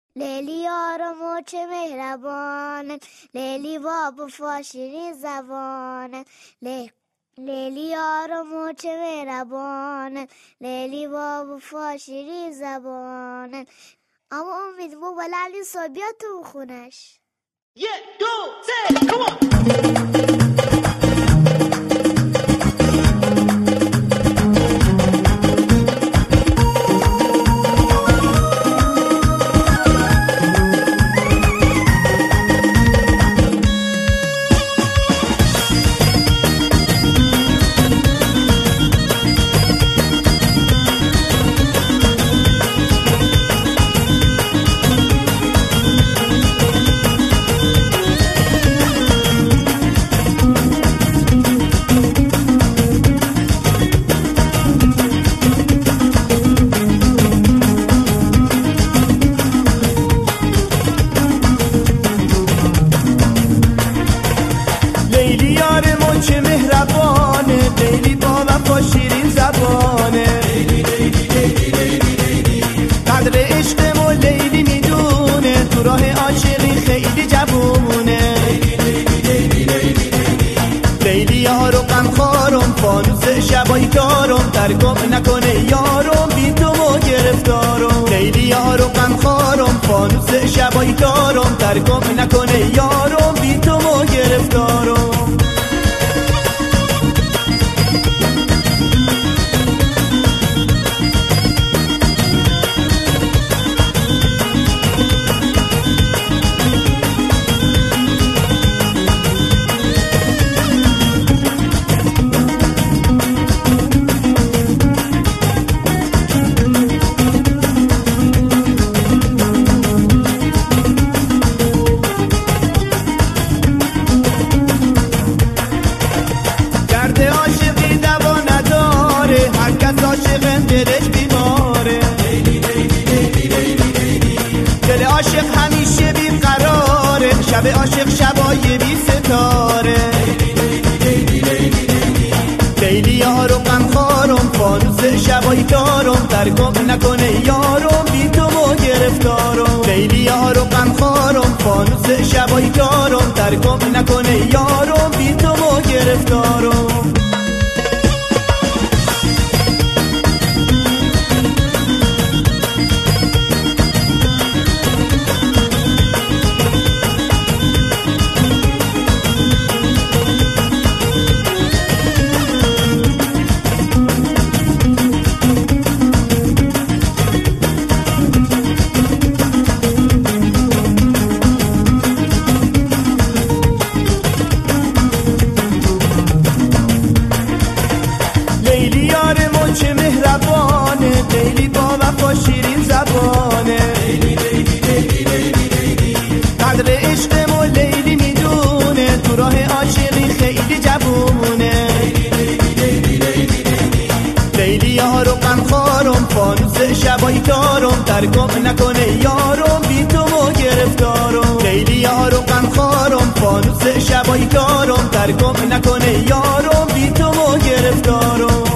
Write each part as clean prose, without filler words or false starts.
لیلی یارم و چه مهربانه، لیلی باب فاشیری زبانه. لیلی یارم و چه مهربانه، لیلی باب فاشیری زبانه. اما امید بو بلندی صبیات تو خونش. 1 2 3 come on. لیلی یارم چه مهربانه، لیلی با وفا شیرین زبانه. قدر عشقمو لیلی میدونه، تو راه عاشقی خیلی جوونه. لیلی یارو غمخوارم، فانوس شبایی دارم، ترکم نکنه یارم، بی تو ما گرفتارم. لیلی یارو غمخوارم، فانوس شبایی دارم، ترکم نکنه یارم، بی تو ما گرفتارم. دلش بیماره، دل عاشق همیشه بیقراره، شب عاشق شبای بی ستاره. لیلی یارو غمخوارم، فانوس شبایی دارم، ترکم نکنه یارم، بی تو ما گرفتارم. لیلی یارو غمخوارم، فانوس شبایی دارم، ترکم نکنه یارم، بی تو ما گرفتارم. لیلی یارم چه مهربانه، لیلی با وفا شیرین زبانه. قدر عشقمو لیلی میدونه، تو راه عاشقی خیلی جوونه. لیلی یارو غمخوارم، فانوس شبایی دارم، ترکم نکنه یارم، بی تو ما گرفتارم. لیلی یارو غمخوارم، فانوس شبایی دارم، ترکم نکنه یارم، بی تو ما گرفتارم.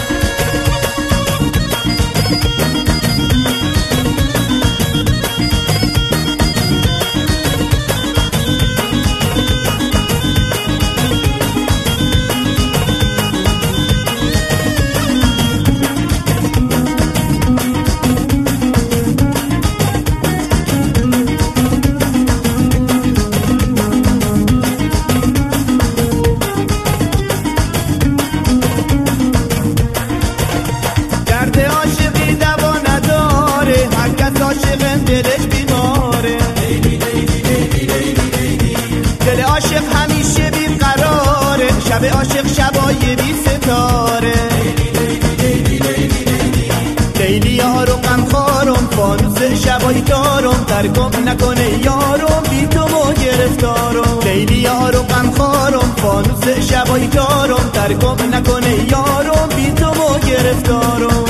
دلش بیماره، دل عاشق همیشه بیقراره، شب عاشق شبای بی ستاره. لیلی یارو غمخوارم، فانوس شبایی دارم، ترکم نکنه یارم، بی تو ما گرفتارم. لیلی یارو غمخوارم، فانوس شبایی دارم، ترکم نکنه یارم، بی تو ما گرفتارم.